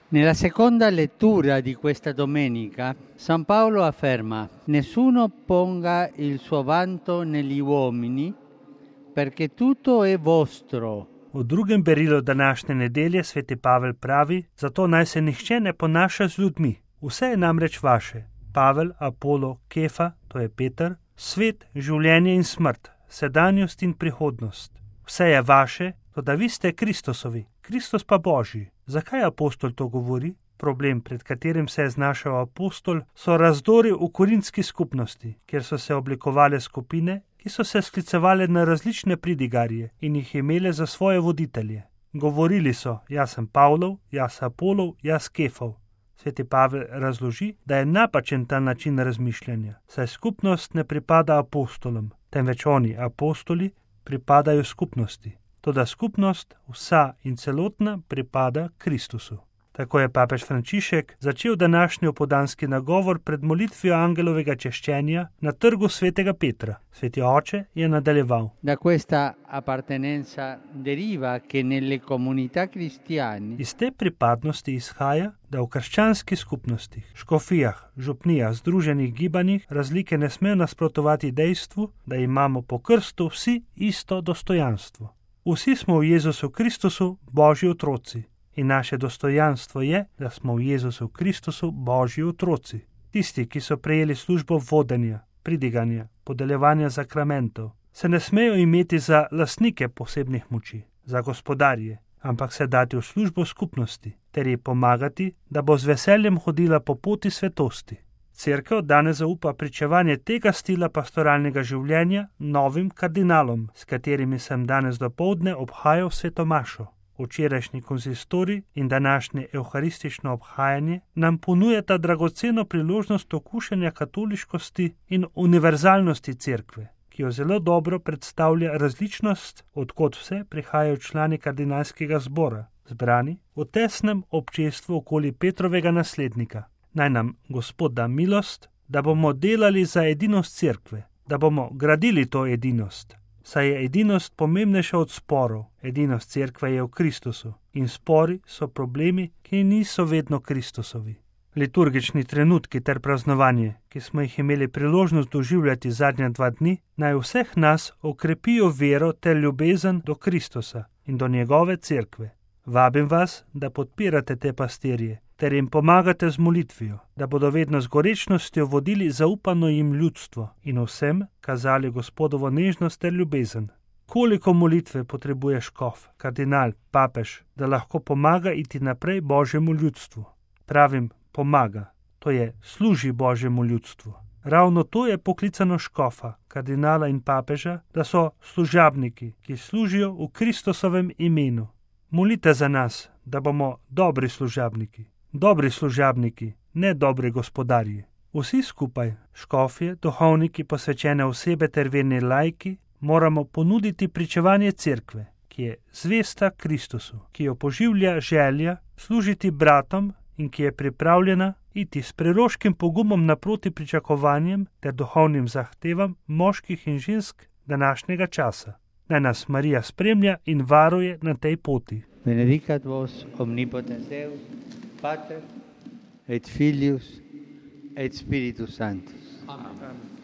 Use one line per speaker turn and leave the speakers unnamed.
Nella seconda lettura di questa domenica, San Paolo afferma: nessuno ponga il suo vanto negli uomini, perché tutto è vostro.
V drugem berilu današnje nedelje sveti Pavel pravi, zato naj se nihče ne ponaša z ljudmi. Vse je namreč vaše. Pavel, Apolo, Kefa, to je Peter, svet, življenje in smrt, sedanjost in prihodnost. Vse je vaše, toda vi ste Kristusovi, Kristus pa Božji. Zakaj apostol to govori? Problem, pred katerim se je znašel apostol, so razdori v korintski skupnosti, kjer so se oblikovale skupine, ki so se sklicevale na različne pridigarje in jih imele za svoje voditelje. Govorili so, jaz sem Pavlov, jaz Apolov, jaz Kefov. Sveti Pavel razloži, da je napačen ta način razmišljanja, saj skupnost ne pripada apostolom, temveč oni, apostoli, pripadajo skupnosti. Toda skupnost, vsa in celotna, pripada Kristusu. Tako je papež Frančišek začel današnji opoldanski nagovor pred molitvijo angelovega češčenja na trgu svetega Petra. Sveti oče je nadaljeval.
Da questa appartenenza deriva che nelle comunità cristiane
Iz te pripadnosti izhaja, da v krščanski skupnostih, škofijah, župnijah, združenih gibanjih razlike ne smejo nasprotovati dejstvu, da imamo po krstu vsi isto dostojanstvo. Vsi smo v Jezusu Kristusu Božji otroci. In naše dostojanstvo je, da smo v Jezusu Kristusu Božji otroci. Tisti, ki so prejeli službo vodenja, pridiganja, podeljevanja sakramentov, se ne smejo imeti za lastnike posebnih moči, za gospodarje, ampak se dati v službo skupnosti, ter ji pomagati, da bo z veseljem hodila po poti svetosti. Cerkev danes zaupa pričevanje tega stila pastoralnega življenja novim kardinalom, s katerimi sem danes dopoldne obhajal svetomašo. Včerajšnji konzistorij in današnje evharistično obhajanje nam ponujata dragoceno priložnost okušanja katoliškosti in univerzalnosti cerkve, ki jo zelo dobro predstavlja različnost, odkot vse prihajajo člani kardinalskega zbora, zbrani v tesnem občestvu okoli Petrovega naslednika. Naj nam Gospod da milost, da bomo delali za edinost cerkve, da bomo gradili to edinost. Saj je edinost pomembnejša od sporov. Edinost cerkve je v Kristusu in spori so problemi, ki niso vedno Kristusovi. Liturgični trenutki ter praznovanje, ki smo jih imeli priložnost doživljati zadnja 2 dni, naj vseh nas okrepijo vero ter ljubezen do Kristusa in do njegove cerkve. Vabim vas, da podpirate te pastirje ter jim pomagate z molitvijo, da bodo vedno z gorečnostjo vodili zaupano jim ljudstvo in vsem kazali Gospodovo nežnost ter ljubezen. Koliko molitve potrebuje škof, kardinal, papež, da lahko pomaga iti naprej Božjemu ljudstvu? Pravim, pomaga, to je služi Božjemu ljudstvu. Ravno to je poklicano škofa, kardinala in papeža, da so služabniki, ki služijo v Kristusovem imenu. Molite za nas, da bomo dobri služabniki. Dobri služabniki, ne dobri gospodarji. Vsi skupaj, škofje, duhovniki, posvečene osebe ter verni laiki, moramo ponuditi pričevanje cerkve, ki je zvesta Kristusu, ki jo poživlja želja služiti bratom in ki je pripravljena iti s preroškim pogumom naproti pričakovanjem ter duhovnim zahtevam moških in žensk današnjega časa. Naj nas Marija spremlja in varuje na tej poti.
benedicat vos omnipotens Deus, Pater et Filius et Spiritus Sanctus.
Amen.